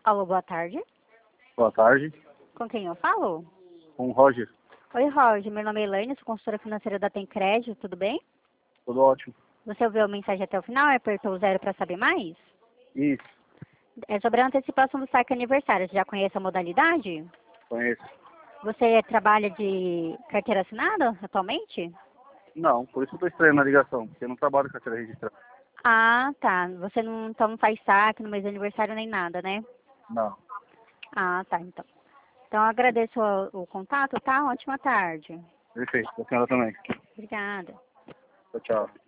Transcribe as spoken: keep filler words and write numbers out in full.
Alô, boa tarde. Boa tarde, Com quem eu falo? com o Roger. Oi, Roger. Meu nome é Elaine, sou consultora financeira da Tem Crédito, tudo bem? Tudo ótimo. Você ouviu a mensagem até o final e apertou o zero para saber mais? Isso, É sobre a antecipação do saque aniversário. Você já conhece a modalidade? conheço. Você trabalha de carteira assinada atualmente? Não, por isso eu tô estranho na ligação, porque eu não trabalho com carteira registrada. Ah, tá. Você não, então não faz saque no mês de aniversário nem nada, né? Não. Ah, tá, então. Então eu agradeço o, o contato, tá? Ótima tarde. Perfeito, a senhora também. Obrigada. Tchau, tchau.